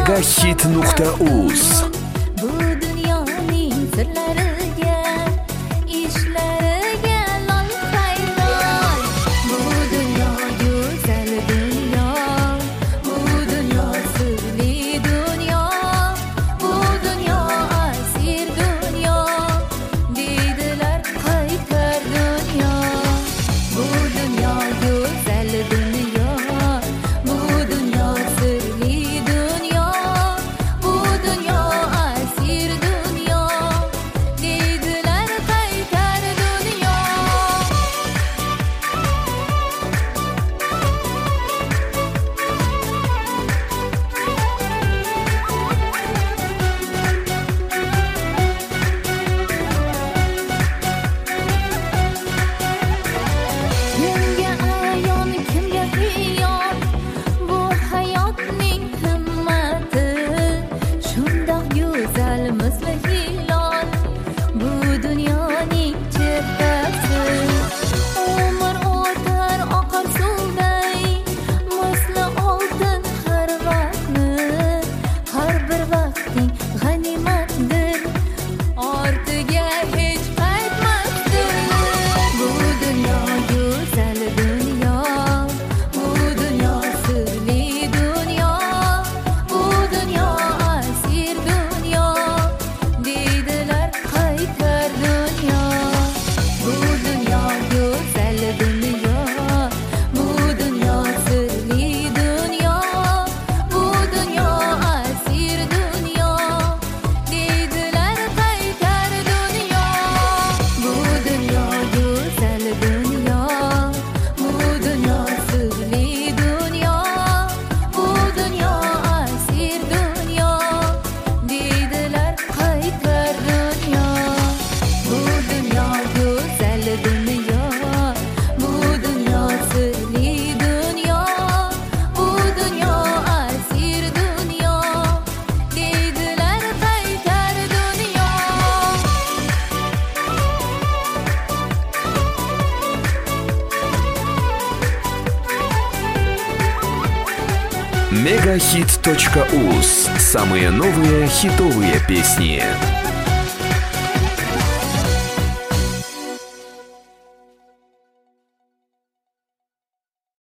Megahit.uz. Bu dunyoning sirlariga, ishlariga lol hayron. Bu dunyo go'zal dunyo, bu dunyo sirli dunyo, bu dunyo asir dunyo, deydilar qaytar dunyo. Bu dunyo go'zal dunyo, bu dunyo sirli dunyo, bu dunyo asir dunyo, deydilar qaytar dunyo. Kimga ayon, kimga xiyon, bu hayotning himmati shundoq go'zal misli hilol, bu dunyoning chehrasi. Umr o'tar oqar suvday, misli oltin har vaqtni, har bir vaqting g'animatdir, ortiga hech qaytmasdir. Bu dunyo go'zal dunyo, bu dunyo sirli dunyo, bu dunyo asir dunyo, deydilar qaytar dunyo. Bu dunyo go'zal dunyo, bu dunyo sirli dunyo, bu dunyo asir dunyo, deydilar qaytar dunyo. Bu dunyo go'zal dunyo, bu dunyo sirli dunyo, bu dunyo asir dunyo, deydilar qaytar dunyo. Bu dunyo go'zal dunyo, bu dunyo sirli dunyo, bu dunyo asir dunyo, deydilar qaytar dunyo. Megahit.uz. Самые новые хитовые песни.